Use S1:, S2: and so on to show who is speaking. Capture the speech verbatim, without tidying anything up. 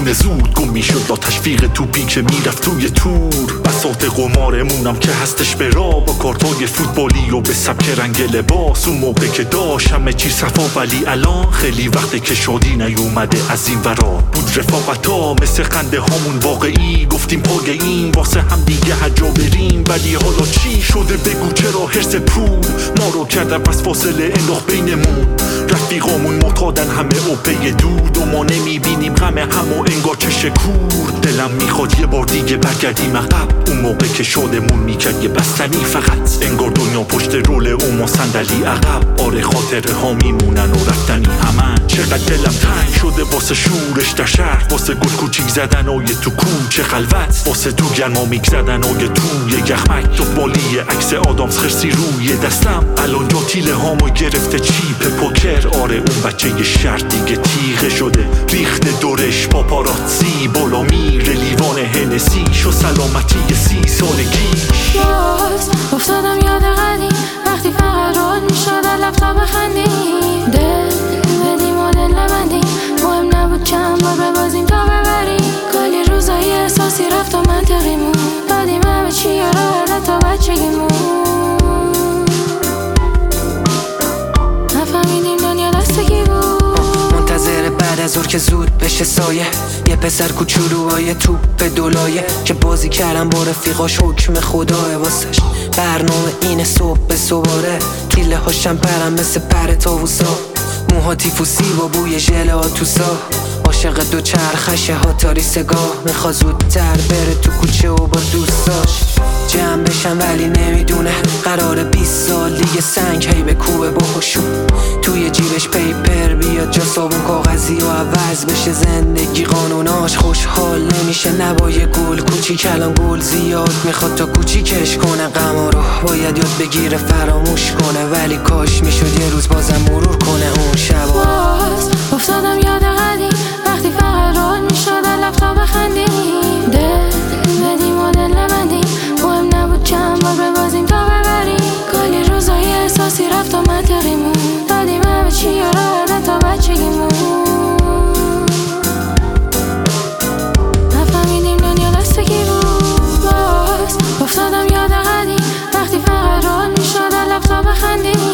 S1: خونه زود گم میشد با تشویق توپی که میرفت توی تور. بساط قمارمونم که هستش به راه با کارتای فوتبالی و به سبک رنگ لباس. اون موقع که داشت همه چی صفا، ولی الان خیلی وقته که شادی نیومده از این ورا. بود رفاقتا مثل خنده هامون واقعی، گفتیم پای این واسه هم دیگه هر جا بریم. ولی حالا چی شده بگو؟ چرا حرص پول ما رو کردن پس فاصله انداخت بینمون؟ رفیقامون معتادن همه اوپی دود و ما نمیبینیم غم همو انگار چه شکور. دلم میخواد یه بار دیگه برگردیم عقب، اون موقع که شادمون میکرد یه بستنی فقط. انگار دنیا پشت رول و ما صندلی عقب. آره خاطره ها میمونن و رفتنی همن. چقدر دلم تنگ شده واسه شورش در شهر، واسه گل کوچیک زدن و یه تو کوچه خلوت، واسه تو گرما میک زدن و یه توی یخمک. دنبالی عکس آدامس خرسی روی دستم، الان جا تیله هامو گرفته چیپ پوکر. آره اون بچه یه شهر دیگه تیغه شده، ریخته دورش پاپاراتزی، بالا میره لیوان هنسی شو سلامتی سی سالگیش.
S2: باز افتادم یاد قدیم وقتی فقط رول میشد لپتاپ بخندیم، دل بدیم و دل نبندیم، مهم نبود چند بار ببازیم تا ببریم. کلی روزای احساسی رفت و منطقیمون دادیم همه چی یارا تا بچگیمون. نفهمیدیم دنیا دست کی بود،
S3: منتظر بعد از ظهر که زود بشه سایه. یه پسر کوچولوهای توپ دولایه که بازی کردن با رفیقاش، حکم خداه واسش. برنامه اینه صبح به صباره، تیله هاشم پرم مثل پر تاووسا، موها تیفوسی با بوی ژل آتوسا. عاشق دو چرخشه ها تاری سگاه، میخواد زودتر بره تو کوچه و با دوستاش جمع بشن، ولی نمیدونه قراره بیست سال دیگه سنگ هی به کوبه بخوشون. توی جیبش پیپر بیاد جا صابون کاغذی و عوض بشه زندگی قانوناش. خوشحال نمیشه نبای گل کوچیک، الان گل زیاد میخواد تا کوچیکش کنه. غما رو باید یاد بگیره فراموش کنه، ولی کاش میشد یه روز بازم مرور کنه اون شبا.
S2: باز افتادم یاد قدیم وقتی فقط رول میشد لپتاپ بخندیم، دل بدیم و دل نبندیم، مهم نبود چند بار ببازیم تا ببریم. کلی روزای احساسی رفت و منطقیمون دادیم همه چی یارا تا بچگیمون. نفهمیدیم دنیا دست کی بود. باز افتادم یاد قدیم وقتی فقط رول میشد لپتاپ بخندیم،